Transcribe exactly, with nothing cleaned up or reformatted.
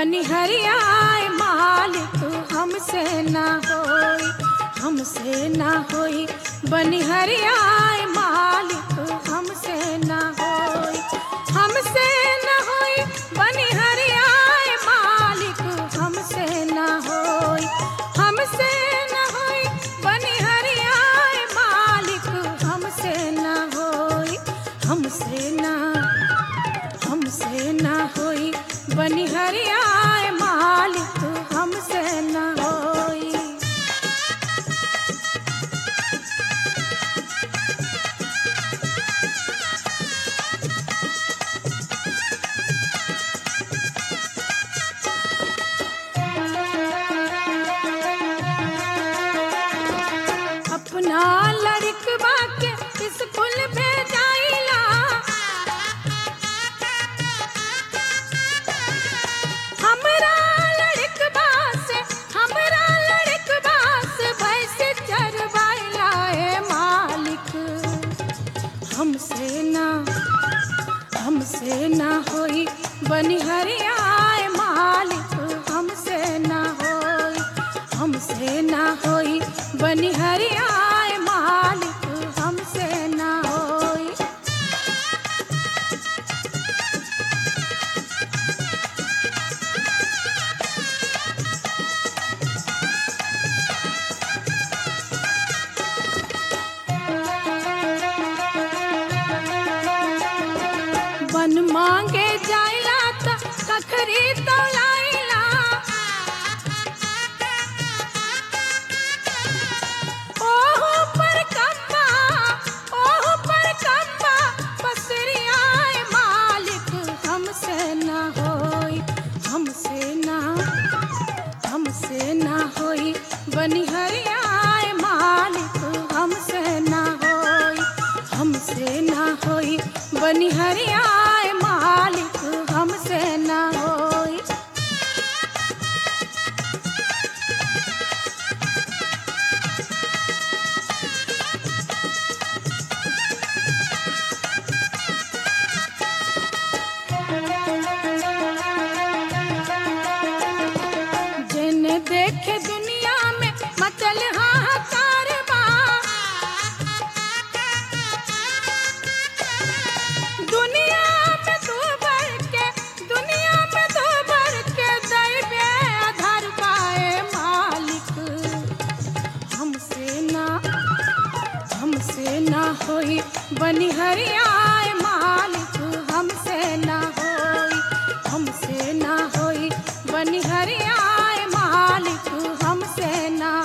बनिहरियाए मालिक हमसे ना होई, हमसे ना होई। बनिहरियाए मालिक हमसे ना होई, हमसे ना होई। बनिहरियाए मालिक हमसे ना होई, हमसे ना होई। बनिहरियाए मालिक हमसे ना होई, हमसे ना हमसे ना होई। बनिहरियाए मालिक हमसे ना होई। अपना लड़कवा के स्कूल भेजाइला, हमरा लड़कवा से हमरा लड़कवा से भैंस चरवाइला। ए मालिक हमसे ना हमसे ना होई। बनिहरियाए मालिक हमसे ना होई, हमसे ना होई। बनिहरियाए मालिक हमसे ना होई। बन मांगे जाइला त कखरी तौलाइला, ओहो पर कम्बा ओहो पर कम्बा बसरियाए मालिक हमसे ना होई, हमसे ना हमसे ना होई। बनिहरियाए मालिक हमसे ना होई, हमसे ना होई। बनिहरियाए मालिक हमसे ना होई। जिन्हें देखे दुनिया में मचल हाहाकार बा, दुनिया में तू भर के दुनिया में तू भर के दैबे आधार पाए मालिक हमसे ना हमसे ना होई। बनिहरियाए मालिक हमसे ना होई, हमसे ना होई। बनिहरियाए मालिक हमसे ना